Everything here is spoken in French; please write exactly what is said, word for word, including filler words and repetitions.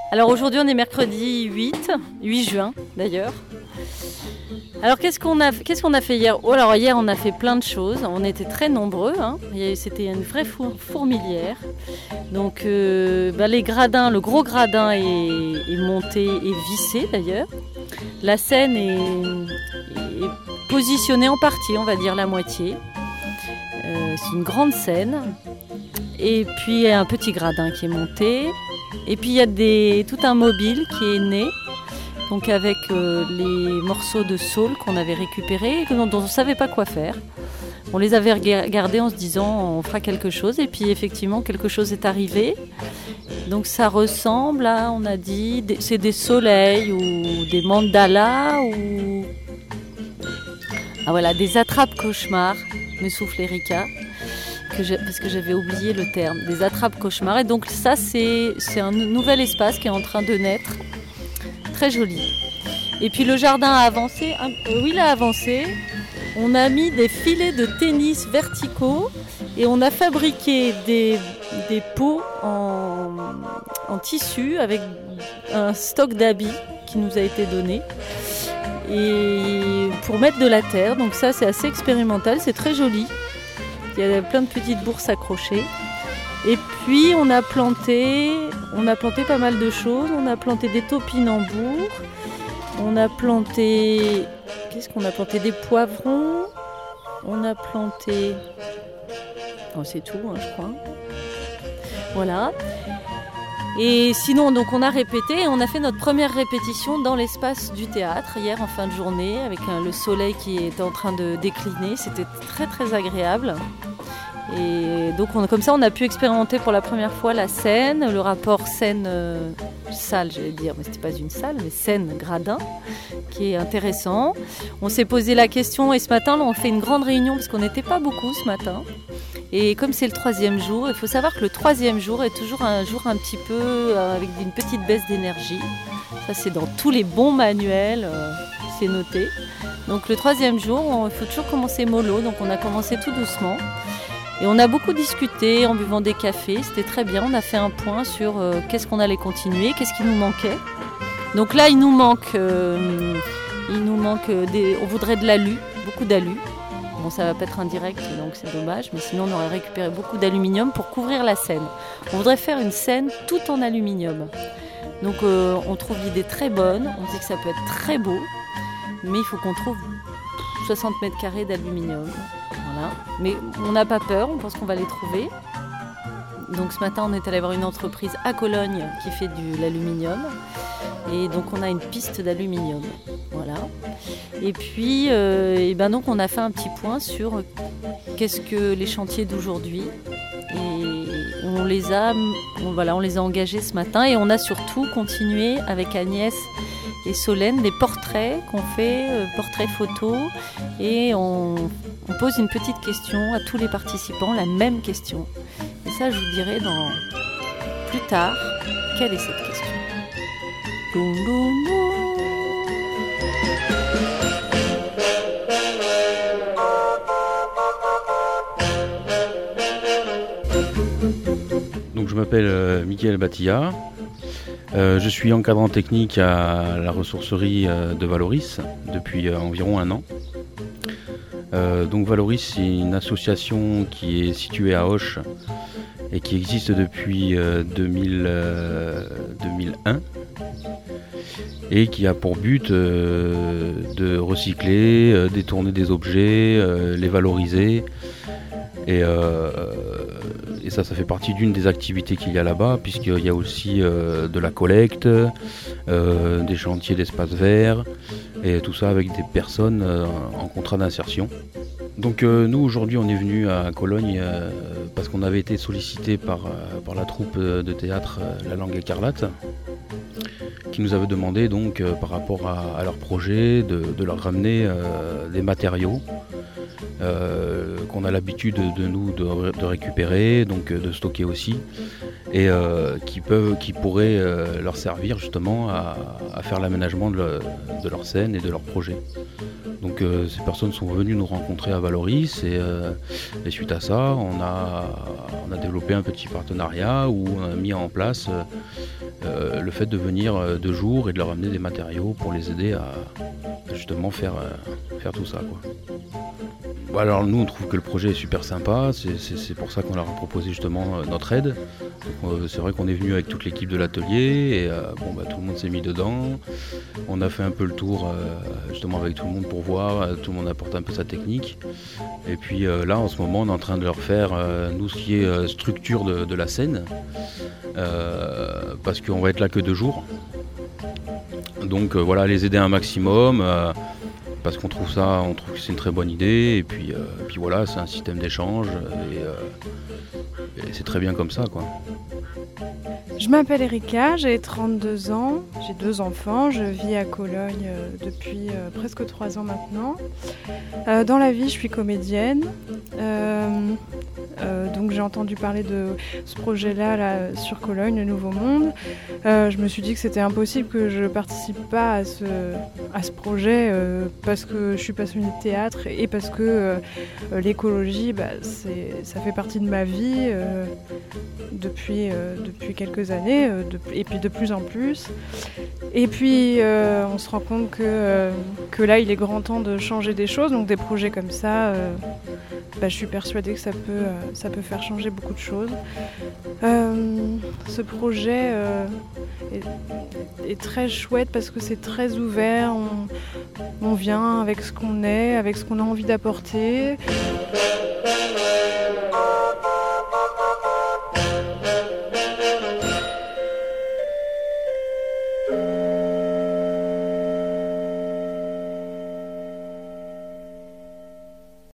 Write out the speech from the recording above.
Alors aujourd'hui on est mercredi huit juin d'ailleurs. Alors qu'est-ce qu'on a, qu'est-ce qu'on a fait hier ? Oh, alors hier on a fait plein de choses, on était très nombreux, hein. C'était une vraie fourmilière. Donc euh, bah, les gradins, le gros gradin est, est monté et vissé d'ailleurs. La scène est, est positionnée en partie, on va dire la moitié. Euh, c'est une grande scène. Et puis il y a un petit gradin qui est monté. Et puis il y a des, tout un mobile qui est né, donc avec euh, les morceaux de saule qu'on avait récupérés, dont, dont on ne savait pas quoi faire. On les avait regardés en se disant on fera quelque chose, et puis effectivement quelque chose est arrivé. Donc ça ressemble à, on a dit, des, c'est des soleils ou des mandalas ou ah, voilà, des attrapes-cauchemars, me souffle Erika. Que parce que j'avais oublié le terme, des attrapes-cauchemars. Et donc ça, c'est, c'est un nouvel espace qui est en train de naître, très joli. Et puis le jardin a avancé, un, euh, oui, il a avancé. On a mis des filets de tennis verticaux et on a fabriqué des, des pots en, en tissu avec un stock d'habits qui nous a été donné. Et pour mettre de la terre, donc ça c'est assez expérimental, c'est très joli. Il y a plein de petites bourses accrochées. Et puis on a planté, on a planté pas mal de choses. On a planté des topinambours. On a planté, qu'est-ce qu'on a planté ? Des poivrons. On a planté, oh, c'est tout, hein, je crois. Voilà. Et sinon, donc on a répété. Et on a fait notre première répétition dans l'espace du théâtre hier en fin de journée avec un, le soleil qui était en train de décliner. C'était très très agréable. Et donc on, comme ça on a pu expérimenter pour la première fois la scène, le rapport scène euh, salle, j'allais dire, mais c'était pas une salle, mais scène gradin, qui est intéressant. On s'est posé la question et ce matin là, on fait une grande réunion parce qu'on n'était pas beaucoup ce matin. Et comme c'est le troisième jour, il faut savoir que le troisième jour est toujours un jour un petit peu euh, avec une petite baisse d'énergie. Ça c'est dans tous les bons manuels, euh, c'est noté. Donc le troisième jour, il faut toujours commencer mollo, donc on a commencé tout doucement. Et on a beaucoup discuté en buvant des cafés, c'était très bien. On a fait un point sur euh, qu'est-ce qu'on allait continuer, qu'est-ce qui nous manquait. Donc là, il nous manque, euh, il nous manque des, on voudrait de l'alu, beaucoup d'alu. Bon, ça va pas être indirect, donc c'est dommage, mais sinon on aurait récupéré beaucoup d'aluminium pour couvrir la scène. On voudrait faire une scène tout en aluminium. Donc euh, on trouve l'idée très bonne, on dit que ça peut être très beau, mais il faut qu'on trouve soixante mètres carrés d'aluminium. Voilà. Mais on n'a pas peur, on pense qu'on va les trouver. Donc ce matin, on est allé voir une entreprise à Cologne qui fait de l'aluminium. Et donc on a une piste d'aluminium. Voilà. Et puis, euh, et ben donc on a fait un petit point sur qu'est-ce que les chantiers d'aujourd'hui. Et on les a, on, voilà, on les a engagés ce matin. Et on a surtout continué avec Agnès et Solène des portraits qu'on fait, euh, portraits photos. Et on, on pose une petite question à tous les participants, la même question. Et ça, je vous dirai dans plus tard, quelle est cette question. Doum, doum, doum. Donc je m'appelle euh, Mickaël Batilla. Euh, je suis encadrant technique à la ressourcerie euh, de Valoris depuis euh, environ un an. Euh, donc Valoris, c'est une association qui est située à Auch et qui existe depuis euh, deux mille, euh, deux mille un et qui a pour but euh, de recycler, euh, détourner des objets, euh, les valoriser. Et, euh, et ça, ça fait partie d'une des activités qu'il y a là-bas, puisqu'il y a aussi euh, de la collecte, euh, des chantiers d'espaces verts, et tout ça avec des personnes euh, en contrat d'insertion. Donc euh, nous, aujourd'hui, on est venu à Cologne euh, parce qu'on avait été sollicité par, euh, par la troupe de théâtre euh, La Langue Écarlate, qui nous avait demandé, donc, euh, par rapport à, à leur projet, de, de leur ramener euh, des matériaux Euh, qu'on a l'habitude de, de nous de, de récupérer, donc de stocker aussi, et euh, qui peuvent, qui pourraient euh, leur servir justement à, à faire l'aménagement de, le, de leur scène et de leur projet. Donc euh, ces personnes sont venues nous rencontrer à Valoris et, euh, et suite à ça, on a, on a développé un petit partenariat où on a mis en place euh, euh, le fait de venir euh, de jour et de leur amener des matériaux pour les aider à, à justement faire, euh, faire tout ça, quoi. Bon, alors nous on trouve que le projet est super sympa, c'est, c'est, c'est pour ça qu'on leur a proposé justement euh, notre aide. Donc, euh, c'est vrai qu'on est venu avec toute l'équipe de l'atelier et euh, bon, bah, tout le monde s'est mis dedans. On a fait un peu le tour euh, justement avec tout le monde pour voir, euh, tout le monde apporte un peu sa technique. Et puis euh, là en ce moment on est en train de leur faire euh, nous ce qui est euh, structure de, de la scène, euh, parce qu'on va être là que deux jours. Donc euh, voilà, les aider un maximum. Euh, Parce qu'on trouve ça, on trouve que c'est une très bonne idée, et puis, euh, puis voilà, c'est un système d'échange, et, euh, et c'est très bien comme ça, quoi. Je m'appelle Erika, j'ai trente-deux ans, j'ai deux enfants, je vis à Cologne euh, depuis euh, presque trois ans maintenant. Euh, dans la vie, je suis comédienne, euh, euh, donc j'ai entendu parler de ce projet-là là, sur Cologne, le Nouveau Monde. Euh, je me suis dit que c'était impossible que je participe pas à ce, à ce projet euh, parce que je suis passionnée de théâtre et parce que euh, l'écologie, bah, c'est, ça fait partie de ma vie euh, depuis, euh, depuis quelques années euh, de, et puis de plus en plus. Et puis euh, on se rend compte que, euh, que là il est grand temps de changer des choses, donc des projets comme ça, euh, bah, je suis persuadée que ça peut, euh, ça peut faire changer beaucoup de choses. Euh, ce projet euh, est, est très chouette parce que c'est très ouvert, on, on vient avec ce qu'on est, avec ce qu'on a envie d'apporter.